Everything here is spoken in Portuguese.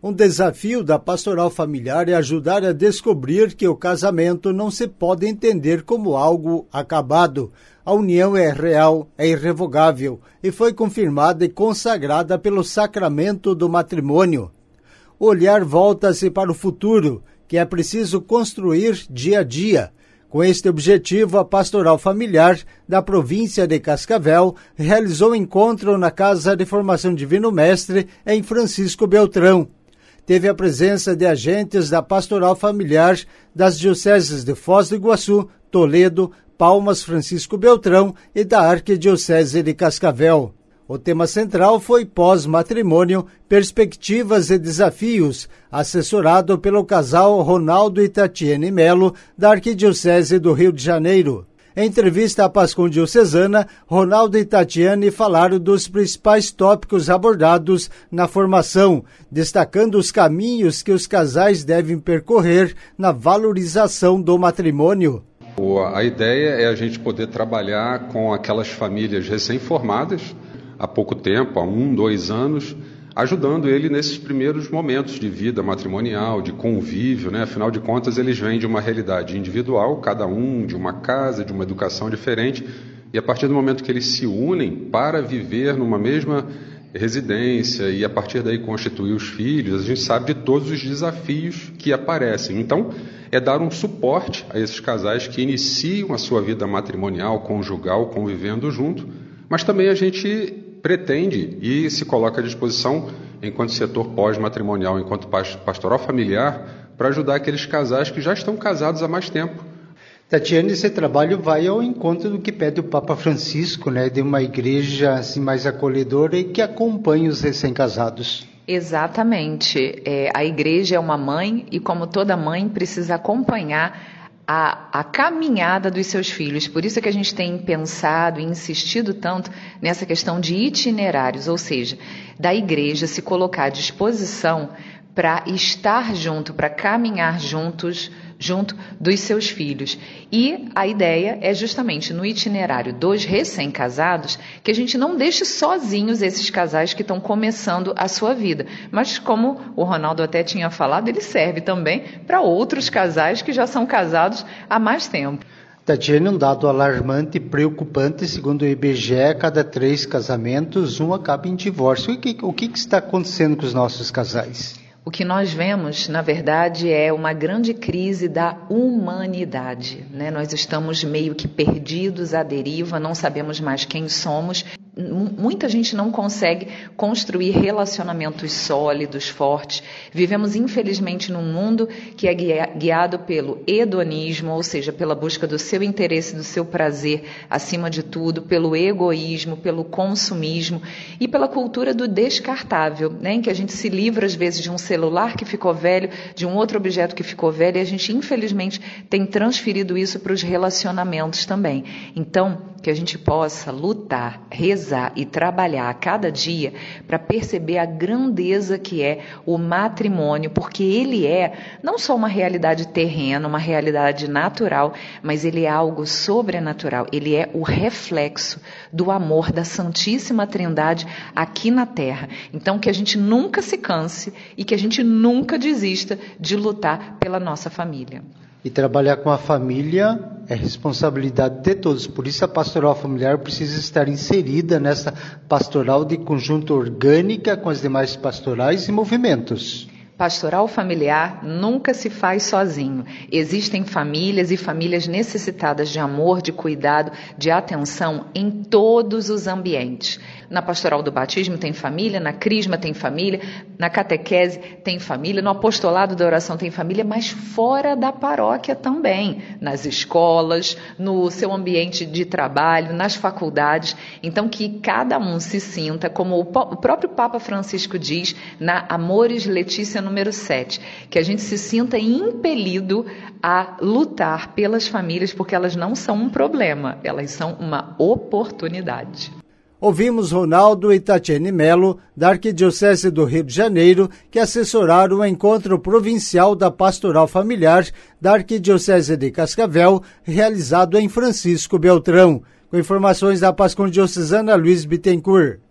Um desafio da pastoral familiar é ajudar a descobrir que o casamento não se pode entender como algo acabado. A união é real, é irrevogável e foi confirmada e consagrada pelo sacramento do matrimônio. O olhar volta-se para o futuro, que é preciso construir dia a dia. Com este objetivo, a Pastoral Familiar da província de Cascavel realizou encontro na Casa de Formação Divino Mestre em Francisco Beltrão. Teve a presença de agentes da Pastoral Familiar das dioceses de Foz do Iguaçu, Toledo, Palmas, Francisco Beltrão e da Arquidiocese de Cascavel. O tema central foi pós-matrimônio, perspectivas e desafios, assessorado pelo casal Ronaldo e Tatiane Melo, da Arquidiocese do Rio de Janeiro. Em entrevista à Pascom Diocesana, Ronaldo e Tatiane falaram dos principais tópicos abordados na formação, destacando os caminhos que os casais devem percorrer na valorização do matrimônio. A ideia é a gente poder trabalhar com aquelas famílias recém-formadas, há pouco tempo, há 1, 2 anos, ajudando ele nesses primeiros momentos de vida matrimonial, de convívio, né? Afinal de contas, eles vêm de uma realidade individual, cada um de uma casa, de uma educação diferente, e a partir do momento que eles se unem para viver numa mesma residência e a partir daí constituir os filhos, a gente sabe de todos os desafios que aparecem. Então, é dar um suporte a esses casais que iniciam a sua vida matrimonial, conjugal, convivendo junto, mas também a gente pretende e se coloca à disposição, enquanto setor pós-matrimonial, enquanto pastoral familiar, para ajudar aqueles casais que já estão casados há mais tempo. Tatiane, esse trabalho vai ao encontro do que pede o Papa Francisco, né, de uma igreja assim, mais acolhedora e que acompanhe os recém-casados. Exatamente. A igreja é uma mãe e, como toda mãe, precisa acompanhar a caminhada dos seus filhos. Por isso é que a gente tem pensado e insistido tanto nessa questão de itinerários, ou seja, da igreja se colocar à disposição para estar junto, para caminhar junto dos seus filhos. E a ideia é justamente no itinerário dos recém-casados que a gente não deixe sozinhos esses casais que estão começando a sua vida. Mas como o Ronaldo até tinha falado, ele serve também para outros casais que já são casados há mais tempo. Tatiane, um dado alarmante e preocupante, segundo o IBGE, a cada 3 casamentos, um acaba em divórcio. O que está acontecendo com os nossos casais? O que nós vemos, na verdade, é uma grande crise da humanidade, né? Nós estamos meio que perdidos à deriva, não sabemos mais quem somos. Muita gente não consegue construir relacionamentos sólidos, fortes. Vivemos, infelizmente, num mundo que é guiado pelo hedonismo, ou seja, pela busca do seu interesse, do seu prazer, acima de tudo, pelo egoísmo, pelo consumismo e pela cultura do descartável, né? Em que a gente se livra, às vezes, de um celular que ficou velho, de um outro objeto que ficou velho, e a gente, infelizmente, tem transferido isso para os relacionamentos também. Então, que a gente possa lutar, rezar e trabalhar a cada dia para perceber a grandeza que é o matrimônio, porque ele é não só uma realidade terrena, uma realidade natural, mas ele é algo sobrenatural, ele é o reflexo do amor da Santíssima Trindade aqui na Terra. Então, que a gente nunca se canse e que a gente nunca desista de lutar pela nossa família. E trabalhar com a família é responsabilidade de todos. Por isso a pastoral familiar precisa estar inserida nessa pastoral de conjunto orgânica com as demais pastorais e movimentos. Pastoral familiar nunca se faz sozinho. Existem famílias e famílias necessitadas de amor, de cuidado, de atenção em todos os ambientes. Na pastoral do batismo tem família, na crisma tem família, na catequese tem família, no apostolado da oração tem família, mas fora da paróquia também, nas escolas, no seu ambiente de trabalho, nas faculdades. Então que cada um se sinta, como o próprio Papa Francisco diz, na Amoris Laetitia número 7, que a gente se sinta impelido a lutar pelas famílias, porque elas não são um problema, elas são uma oportunidade. Ouvimos Ronaldo e Tatiane Melo, da Arquidiocese do Rio de Janeiro, que assessoraram o encontro provincial da Pastoral Familiar da Arquidiocese de Cascavel, realizado em Francisco Beltrão. Com informações da Pascom Diocesana, Luiz Bittencourt.